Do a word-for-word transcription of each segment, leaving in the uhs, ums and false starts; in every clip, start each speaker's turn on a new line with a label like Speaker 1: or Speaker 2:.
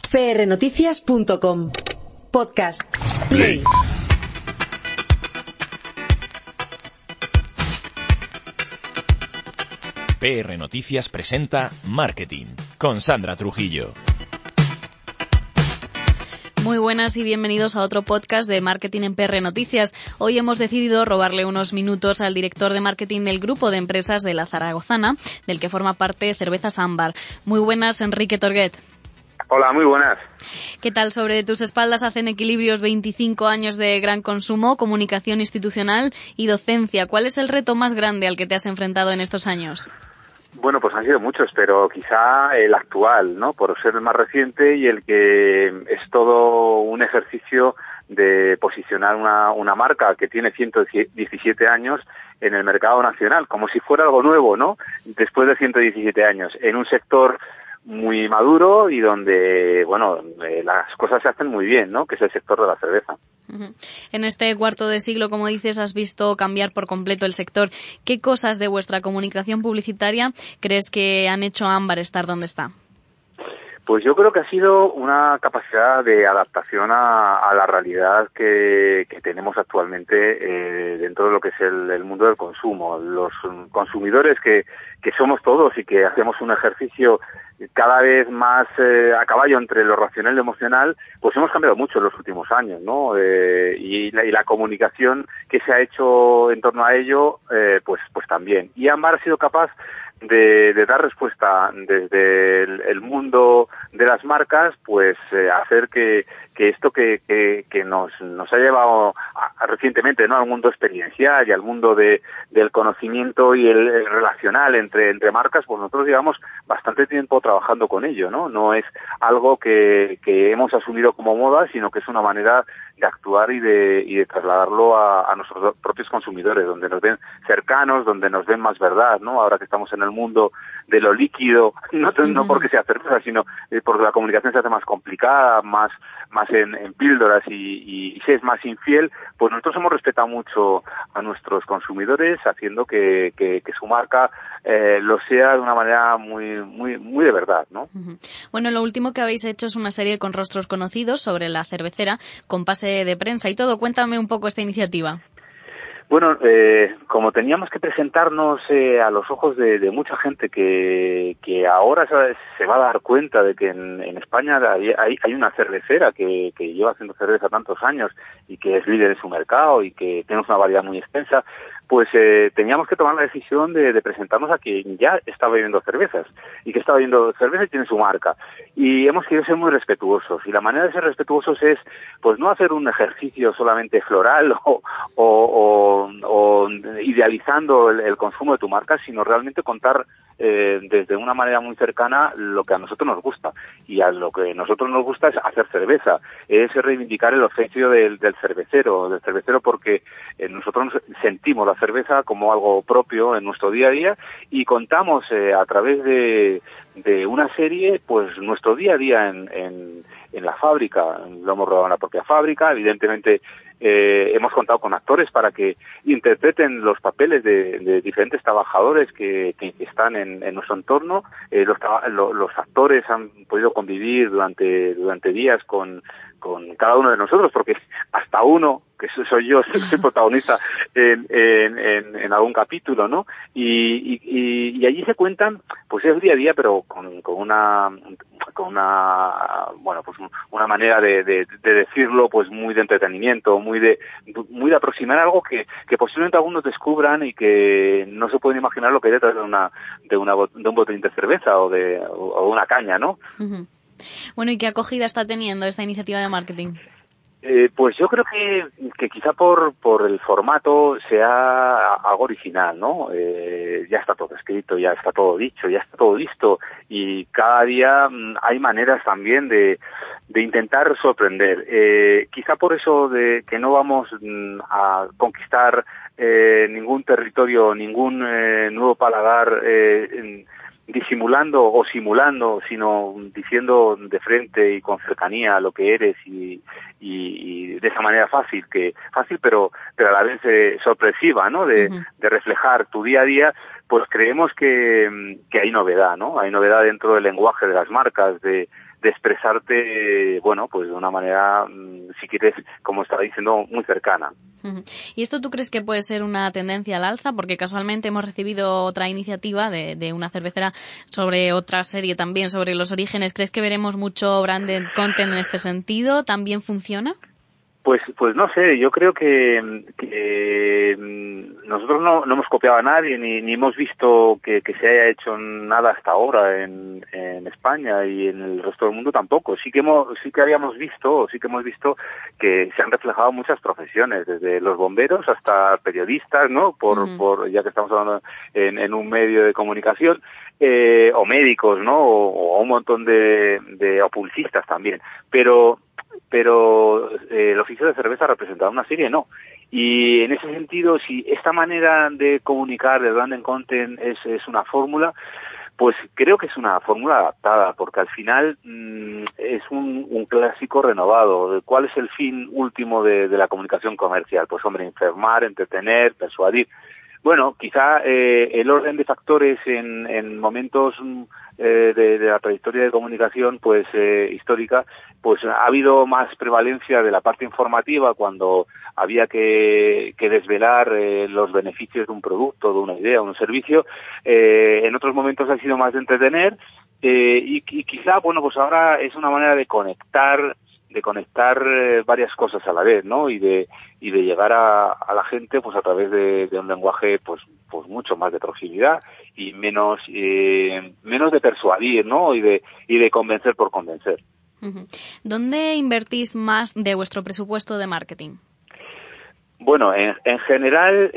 Speaker 1: p r noticias punto com. Podcast Play.
Speaker 2: P R Noticias presenta Marketing con Sandra Trujillo.
Speaker 3: Muy buenas y bienvenidos a otro podcast de Marketing en P R Noticias. Hoy hemos decidido robarle unos minutos al director de marketing del grupo de empresas de la Zaragozana, del que forma parte Cervezas Ámbar. Muy buenas, Enrique Torguet.
Speaker 4: Hola, muy buenas.
Speaker 3: ¿Qué tal? Sobre tus espaldas hacen equilibrios veinticinco años de gran consumo, comunicación institucional y docencia. ¿Cuál es el reto más grande al que te has enfrentado en estos años?
Speaker 4: Bueno, pues han sido muchos, pero quizá el actual, ¿no? Por ser el más reciente y el que es todo un ejercicio de posicionar una, una marca que tiene ciento diecisiete años en el mercado nacional, como si fuera algo nuevo, ¿no? Después de ciento diecisiete años, en un sector muy maduro y donde, bueno, eh, las cosas se hacen muy bien, ¿no? Que es el sector de la cerveza.
Speaker 3: Uh-huh. En este cuarto de siglo, como dices, has visto cambiar por completo el sector. ¿Qué cosas de vuestra comunicación publicitaria crees que han hecho a Ámbar estar donde está?
Speaker 4: Pues yo creo que ha sido una capacidad de adaptación a, a la realidad que, que tenemos actualmente eh, dentro de lo que es el, el mundo del consumo. Los consumidores que, que somos todos y que hacemos un ejercicio cada vez más eh, a caballo entre lo racional y lo emocional, pues hemos cambiado mucho en los últimos años, ¿no? Eh, y, la, y la comunicación que se ha hecho en torno a ello, eh, pues, pues también. Y Ámbar ha sido capaz de, de dar respuesta desde el, el mundo de las marcas, pues eh, hacer que, que esto que, que, que nos, nos ha llevado a, a recientemente, ¿no? Al mundo experiencial y al mundo de, del conocimiento y el, el relacional entre, entre marcas, pues nosotros llevamos bastante tiempo trabajando con ello, ¿no? No es algo que, que hemos asumido como moda, sino que es una manera de actuar y de, y de trasladarlo a, a nuestros propios consumidores, donde nos ven cercanos, donde nos ven más verdad, ¿no? Ahora que estamos en el mundo de lo líquido, no, no porque sea cerveza, sino porque la comunicación se hace más complicada, más más en, en píldoras y, y, y se es más infiel, pues nosotros hemos respetado mucho a nuestros consumidores, haciendo que, que, que su marca eh, lo sea de una manera muy muy muy de verdad, ¿no?
Speaker 3: Uh-huh. Bueno, lo último que habéis hecho es una serie con rostros conocidos sobre la cervecera, con pase de prensa y todo. Cuéntame un poco esta iniciativa.
Speaker 4: Bueno, eh, como teníamos que presentarnos eh, a los ojos de, de mucha gente que, que ahora se, se va a dar cuenta de que en, en España hay, hay, hay una cervecera que, que lleva haciendo cerveza tantos años y que es líder en su mercado y que tenemos una variedad muy extensa, pues eh, teníamos que tomar la decisión de, de presentarnos a quien ya está bebiendo cervezas y que está bebiendo cerveza y tiene su marca. Y hemos querido ser muy respetuosos, y la manera de ser respetuosos es pues no hacer un ejercicio solamente floral o, o, o, o idealizando el, el consumo de tu marca, sino realmente contar eh, desde una manera muy cercana lo que a nosotros nos gusta. Y a lo que a nosotros nos gusta es hacer cerveza, es reivindicar el oficio del, del cervecero, del cervecero porque eh, nosotros sentimos la cerveza como algo propio en nuestro día a día y contamos eh, a través de, de una serie pues nuestro día a día en, en, en la fábrica. Lo hemos rodado en la propia fábrica, evidentemente eh, hemos contado con actores para que interpreten los papeles de, de diferentes trabajadores que, que están en, en nuestro entorno. Eh, los, los, los actores han podido convivir durante, durante días con con cada uno de nosotros, porque hasta uno, que soy yo, soy protagonista en, en, en, en algún capítulo, ¿no? Y, y, y allí se cuentan, pues es día a día, pero con, con una, con una, bueno, pues una manera de, de, de decirlo, pues muy de entretenimiento, muy de, muy de aproximar algo que, que posiblemente algunos descubran y que no se pueden imaginar lo que hay detrás de una, de una, de un botellín de cerveza o de, o de una caña, ¿no?
Speaker 3: Uh-huh. Bueno, ¿y qué acogida está teniendo esta iniciativa de marketing?
Speaker 4: Eh, pues yo creo que, que quizá por, por el formato sea algo original, ¿no? Eh, ya está todo escrito, ya está todo dicho, ya está todo listo y cada día mmm, hay maneras también de, de intentar sorprender. Eh, quizá por eso de que no vamos mmm, a conquistar eh, ningún territorio, ningún eh, nuevo paladar eh, en, disimulando o simulando, sino diciendo de frente y con cercanía lo que eres y, y, y de esa manera fácil, que fácil pero pero a la vez eh, sorpresiva, ¿no? De, uh-huh. de reflejar tu día a día, pues creemos que, que hay novedad, ¿no? Hay novedad dentro del lenguaje de las marcas, de, de expresarte, bueno, pues de una manera, si quieres, como estaba diciendo, muy cercana.
Speaker 3: ¿Y esto tú crees que puede ser una tendencia al alza? Porque casualmente hemos recibido otra iniciativa de, de una cervecera sobre otra serie también, sobre los orígenes. ¿Crees que veremos mucho branded content en este sentido? ¿También funciona?
Speaker 4: Pues, pues no sé, yo creo que, que nosotros no, no hemos copiado a nadie ni, ni hemos visto que, que se haya hecho nada hasta ahora en, en España y en el resto del mundo tampoco. Sí que hemos, sí que habíamos visto, sí que hemos visto que se han reflejado muchas profesiones, desde los bomberos hasta periodistas, ¿no? Por, uh-huh. por ya que estamos hablando en, en un medio de comunicación. Eh, o médicos, ¿no? O, o un montón de, de o publicistas también. Pero pero eh, el oficio de cerveza representaba una serie, no. Y en ese sentido, si esta manera de comunicar, de branding content, es, es una fórmula, pues creo que es una fórmula adaptada, porque al final mmm, es un, un clásico renovado. ¿Cuál es el fin último de, de la comunicación comercial? Pues hombre, informar, entretener, persuadir. Bueno, quizá eh, el orden de factores en, en momentos eh, de, de la trayectoria de comunicación pues eh, histórica, pues ha habido más prevalencia de la parte informativa cuando había que, que desvelar eh, los beneficios de un producto, de una idea, de un servicio. Eh, en otros momentos ha sido más de entretener eh, y, y quizá, bueno, pues ahora es una manera de conectar de conectar eh, varias cosas a la vez, ¿no? Y de y de llegar a, a la gente pues a través de, de un lenguaje pues pues mucho más de proximidad y menos eh, menos de persuadir, ¿no? Y de y de convencer por convencer.
Speaker 3: Uh-huh. ¿Dónde invertís más de vuestro presupuesto de marketing?
Speaker 4: Bueno, en, en general,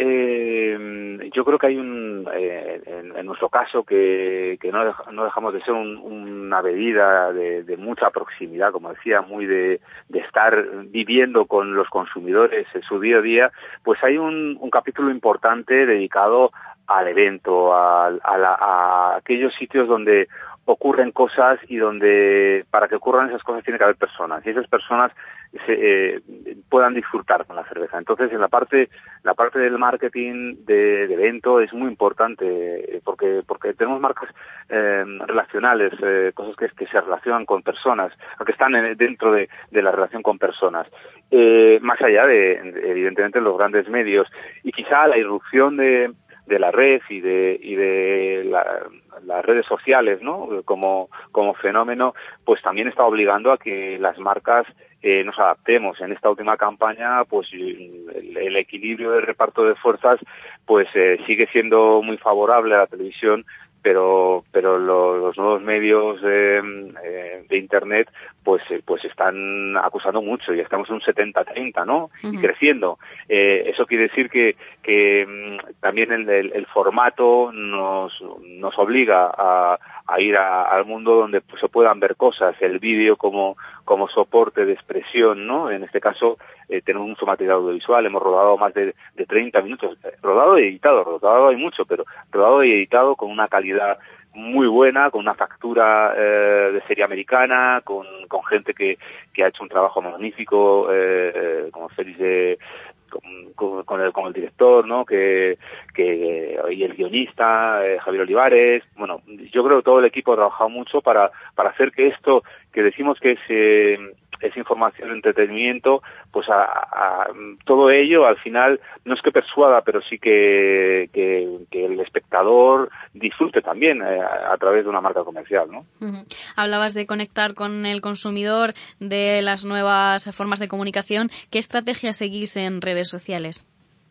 Speaker 4: eh, yo creo que hay un, eh, en, en nuestro caso, que, que no, deja, no dejamos de ser un, una medida de, de mucha proximidad, como decía, muy de, de estar viviendo con los consumidores en su día a día, pues hay un, un capítulo importante dedicado al evento, a, a, la, a aquellos sitios donde ocurren cosas y donde para que ocurran esas cosas tiene que haber personas y esas personas se, eh, puedan disfrutar con la cerveza. Entonces, en la parte la parte del marketing de, de evento es muy importante eh, porque porque tenemos marcas eh, relacionales, eh, cosas que, que se relacionan con personas, o que están en, dentro de, de la relación con personas, eh, más allá de, evidentemente, los grandes medios y quizá la irrupción de de la red y de y de la, las redes sociales, ¿no? Como como fenómeno, pues también está obligando a que las marcas eh, nos adaptemos. En esta última campaña, pues el, el equilibrio de reparto de fuerzas, pues eh, sigue siendo muy favorable a la televisión, pero pero lo, los nuevos medios eh, eh, de internet pues eh, pues están acusando mucho y estamos en un setenta treinta, ¿no? Uh-huh. Y creciendo. Eh, eso quiere decir que que mmm, también el, el, el formato nos nos obliga a, a ir a, al mundo donde pues, se puedan ver cosas, el vídeo como como soporte de expresión, ¿no? En este caso eh, tenemos mucho material audiovisual, hemos rodado más de, de treinta minutos, rodado y editado, rodado hay mucho, pero rodado y editado con una calidad muy buena, con una factura eh, de serie americana, con, con gente que, que ha hecho un trabajo magnífico, eh, como Félix de Con, con, con, el, con el director, ¿no? Que, que y el guionista, eh, Javier Olivares. Bueno, yo creo que todo el equipo ha trabajado mucho para, para hacer que esto, que decimos que es, eh, es información, entretenimiento, pues a, a, todo ello al final no es que persuada, pero sí que, que, que el espectador disfrute también eh, a, a través de una marca comercial, ¿no?
Speaker 3: Uh-huh. Hablabas de conectar con el consumidor, de las nuevas formas de comunicación. ¿Qué estrategia seguís en redes sociales?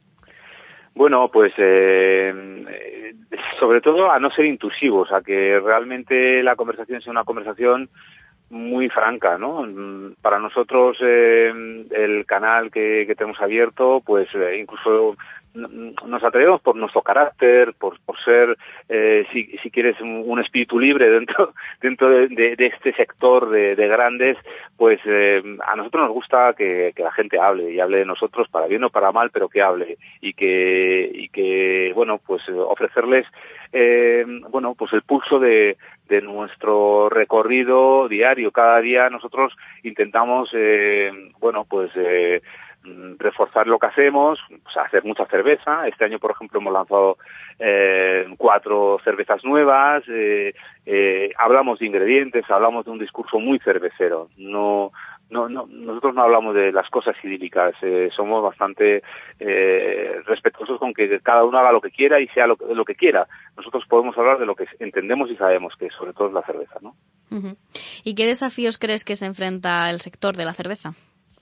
Speaker 4: Bueno, pues eh, sobre todo a no ser intrusivos, a que realmente la conversación sea una conversación muy franca, ¿no? Para nosotros eh, el canal que, que tenemos abierto, pues eh, incluso nos atrevemos por nuestro carácter, por, por ser, eh, si, si quieres, un, un espíritu libre dentro dentro de, de, de este sector de, de grandes, pues eh, a nosotros nos gusta que, que la gente hable y hable de nosotros para bien o para mal, pero que hable y que y que bueno, pues ofrecerles eh, bueno, pues el pulso de de nuestro recorrido diario. Cada día nosotros intentamos, eh, bueno, pues eh, reforzar lo que hacemos, o sea, hacer mucha cerveza. Este año, por ejemplo, hemos lanzado eh, cuatro cervezas nuevas, eh, eh, hablamos de ingredientes, hablamos de un discurso muy cervecero. No, no, no, nosotros no hablamos de las cosas idílicas, eh, somos bastante eh, respetuosos con que cada uno haga lo que quiera y sea lo, lo que quiera. Nosotros podemos hablar de lo que entendemos y sabemos, que sobre todo es la cerveza, ¿no?
Speaker 3: Uh-huh. ¿Y qué desafíos crees que se enfrenta el sector de la cerveza?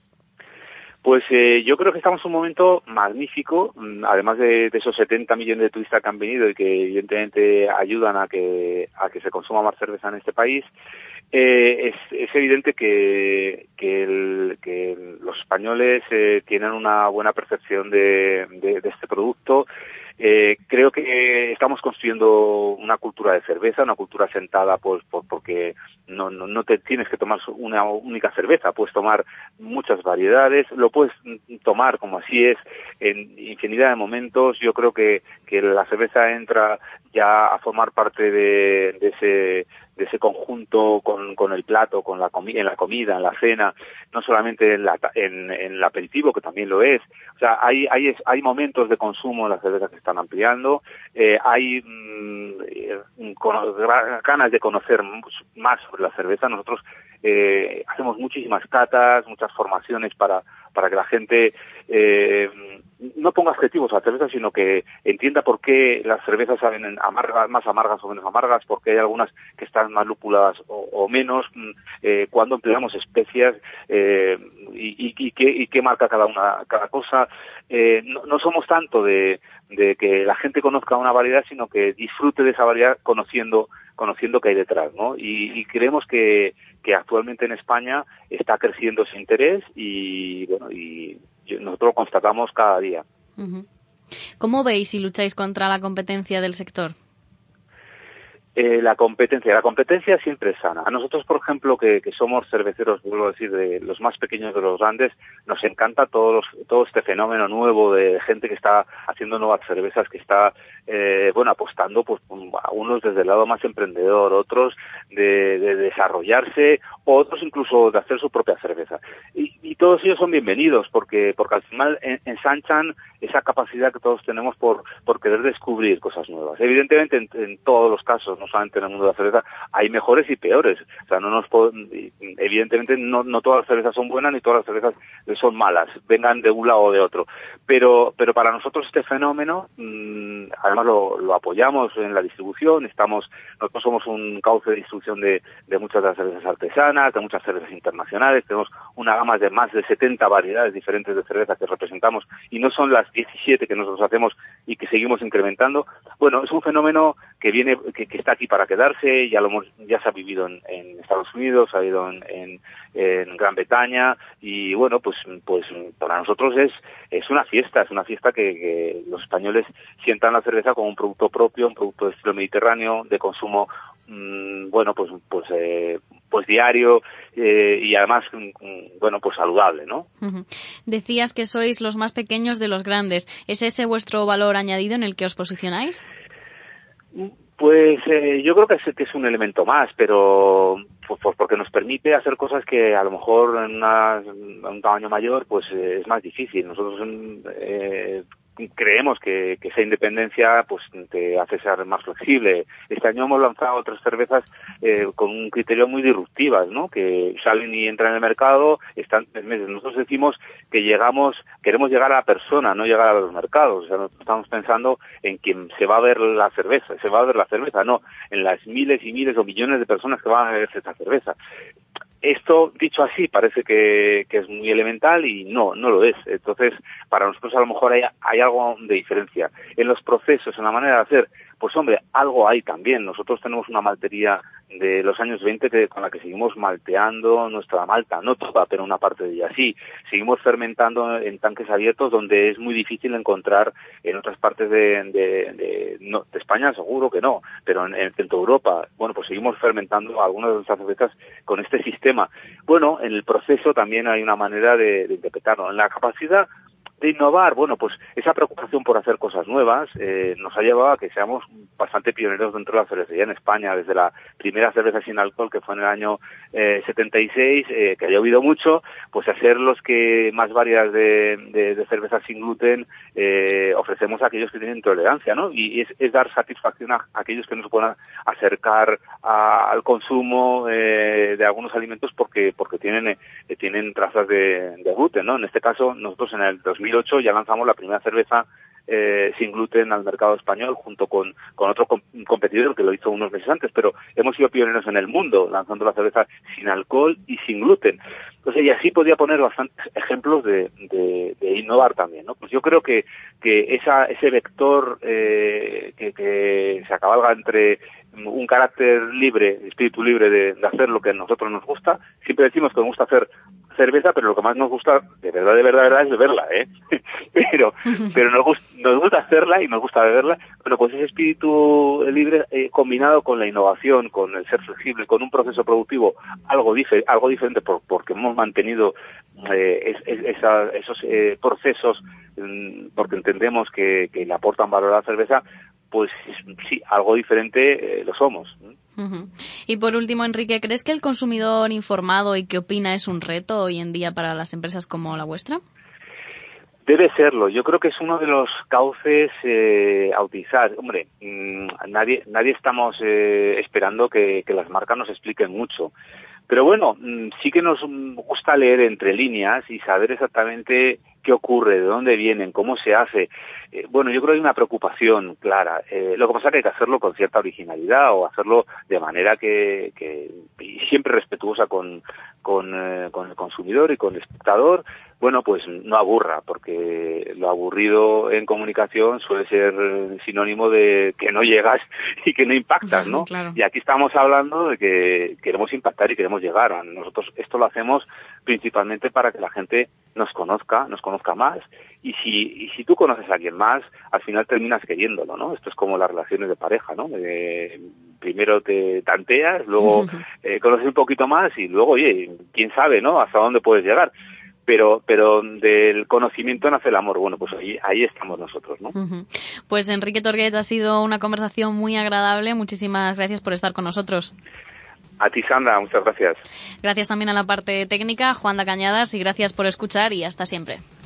Speaker 4: Pues eh, yo creo que estamos en un momento magnífico, además de, de esos setenta millones de turistas que han venido y que evidentemente ayudan a que a que se consuma más cerveza en este país. Eh, es, es evidente que, que, el, que los españoles eh, tienen una buena percepción de, de, de este producto. Eh, creo que estamos construyendo una cultura de cerveza, una cultura sentada pues por, porque no, no, no te tienes que tomar una única cerveza, puedes tomar muchas variedades, lo puedes tomar como así es en infinidad de momentos. Yo creo que, que la cerveza entra ya a formar parte de, de ese de ese conjunto con, con el plato, con la comi- en la comida, en la cena, no solamente en, la, en, en el aperitivo, que también lo es. O sea, hay hay hay momentos de consumo en la cerveza que están ampliando, eh, hay mmm, con, ganas de conocer más sobre la cerveza. Nosotros eh, hacemos muchísimas catas, muchas formaciones para para que la gente eh, no ponga adjetivos a la cerveza, sino que entienda por qué las cervezas saben amargas, más amargas o menos amargas, porque hay algunas que están más lúpulas o, o menos, eh, cuando empleamos especias eh, y, y, y, qué, y qué marca cada una cada cosa. Eh, no, no somos tanto de, de que la gente conozca una variedad, sino que disfrute de esa variedad conociendo conociendo qué hay detrás, ¿no? Y, y creemos que, que actualmente en España está creciendo ese interés y, bueno, y nosotros lo constatamos cada día.
Speaker 3: Uh-huh. ¿Cómo veis y lucháis contra la competencia del sector?
Speaker 4: Eh, la competencia, la competencia siempre es sana. A nosotros, por ejemplo, que, que somos cerveceros, vuelvo a decir, de los más pequeños de los grandes, nos encanta todo, los, todo este fenómeno nuevo de gente que está haciendo nuevas cervezas, que está, eh, bueno, apostando, pues, a unos desde el lado más emprendedor, otros de, de desarrollarse, otros incluso de hacer su propia cerveza. Y, y todos ellos son bienvenidos, porque, porque al final en, ensanchan esa capacidad que todos tenemos por, por querer descubrir cosas nuevas. Evidentemente, en, en todos los casos, no solamente en el mundo de la cerveza, hay mejores y peores. O sea, no nos puedo, evidentemente no, no todas las cervezas son buenas ni todas las cervezas son malas, vengan de un lado o de otro. Pero, pero para nosotros este fenómeno, mmm, además lo, lo apoyamos en la distribución. Estamos, nosotros somos un cauce de distribución de, de muchas de las cervezas artesanas, de muchas cervezas internacionales. Tenemos una gama de más de setenta variedades diferentes de cerveza que representamos, y no son las diecisiete que nosotros hacemos y que seguimos incrementando. Bueno, es un fenómeno que viene, que, que está aquí para quedarse. Ya lo hemos, ya se ha vivido en, en Estados Unidos, ha habido en, en, en Gran Bretaña, y bueno, pues, pues para nosotros es, es una fiesta, es una fiesta que, que los españoles sientan la cerveza como un producto propio, un producto de estilo mediterráneo, de consumo, mmm, bueno, pues, pues, eh, pues diario, eh, y además, bueno, pues saludable, ¿no?
Speaker 3: Uh-huh. Decías que sois los más pequeños de los grandes. ¿Es ese vuestro valor añadido en el que os posicionáis?
Speaker 4: Pues eh, yo creo que es, que es un elemento más, pero pues, pues porque nos permite hacer cosas que a lo mejor en, una, en un tamaño mayor pues eh, es más difícil. Nosotros eh, creemos que, que esa independencia pues te hace ser más flexible. Este año hemos lanzado otras cervezas eh, con un criterio muy disruptivas, ¿no? Que salen y entran en el mercado, están tres meses. Nosotros decimos que llegamos, queremos llegar a la persona, no llegar a los mercados. O sea, no estamos pensando en quien se va a ver la cerveza, se va a ver la cerveza, no, en las miles y miles o millones de personas que van a ver esta cerveza. Esto, dicho así, parece que, que es muy elemental y no, no lo es. Entonces, para nosotros a lo mejor hay, hay algo de diferencia. En los procesos, en la manera de hacer, pues hombre, algo hay también. Nosotros tenemos una maltería de los años veinte que, con la que seguimos malteando nuestra malta, no toda, pero una parte de ella sí. Seguimos fermentando en tanques abiertos donde es muy difícil encontrar en otras partes de, de, de, no, de España, seguro que no, pero en, en Centro Europa, bueno, pues seguimos fermentando algunas de nuestras cervezas con este sistema. Bueno, en el proceso también hay una manera de, de interpretarlo. En la capacidad, de innovar, bueno, pues esa preocupación por hacer cosas nuevas eh, nos ha llevado a que seamos bastante pioneros dentro de la cervecería en España, desde la primera cerveza sin alcohol, que fue en el año eh, setenta y seis, eh, que ha llovido mucho, pues a ser los que más variedades de, de, de cervezas sin gluten eh, ofrecemos a aquellos que tienen intolerancia, ¿no? Y es, es dar satisfacción a, a aquellos que no se puedan acercar a, al consumo eh, de algunos alimentos porque porque tienen eh, tienen trazas de, de gluten, ¿no? En este caso, nosotros en el dos mil ocho ya lanzamos la primera cerveza eh, sin gluten al mercado español junto con, con otro com- competidor que lo hizo unos meses antes, pero hemos sido pioneros en el mundo lanzando la cerveza sin alcohol y sin gluten. Entonces, y así podía poner bastantes ejemplos de, de, de innovar también, ¿no? Pues yo creo que, que esa, ese vector eh, que, que se acabalga entre un carácter libre, espíritu libre de, de hacer lo que a nosotros nos gusta. Siempre decimos que nos gusta hacer cerveza, pero lo que más nos gusta, de verdad, de verdad, de verdad, es beberla, ¿eh? pero pero nos gusta, nos gusta hacerla y nos gusta beberla. Bueno, pues ese espíritu libre eh, combinado con la innovación, con el ser flexible, con un proceso productivo algo, dife, algo diferente por, porque hemos mantenido eh, es, es, esa, esos eh, procesos mm, porque entendemos que, que le aportan valor a la cerveza, pues sí, algo diferente eh, lo somos.
Speaker 3: Uh-huh. Y por último, Enrique, ¿crees que el consumidor informado y que opina es un reto hoy en día para las empresas como la vuestra?
Speaker 4: Debe serlo. Yo creo que es uno de los cauces eh, a utilizar. Hombre, mmm, nadie nadie estamos eh, esperando que, que las marcas nos expliquen mucho. Pero bueno, mmm, sí que nos gusta leer entre líneas y saber exactamente qué ocurre, de dónde vienen, cómo se hace. Eh, bueno, yo creo que hay una preocupación clara. Eh, lo que pasa es que hay que hacerlo con cierta originalidad o hacerlo de manera que, que y siempre respetuosa con con, eh, con el consumidor y con el espectador. Bueno, pues no aburra, porque lo aburrido en comunicación suele ser sinónimo de que no llegas y que no impactas, ¿no?
Speaker 3: Claro.
Speaker 4: Y aquí estamos hablando de que queremos impactar y queremos llegar. Nosotros esto lo hacemos principalmente para que la gente nos conozca, nos conozca más, y si y si tú conoces a alguien más, al final terminas queriéndolo, ¿no? Esto es como las relaciones de pareja, ¿no? Eh, primero te tanteas, luego eh, conoces un poquito más y luego, oye, quién sabe, ¿no? Hasta dónde puedes llegar. Pero pero del conocimiento nace el amor. Bueno, pues ahí ahí estamos nosotros, ¿no?
Speaker 3: Uh-huh. Pues Enrique Torguet, ha sido una conversación muy agradable. Muchísimas gracias por estar con nosotros.
Speaker 4: A ti, Sandra, muchas gracias.
Speaker 3: Gracias también a la parte técnica, Juan da Cañadas, y gracias por escuchar y hasta siempre.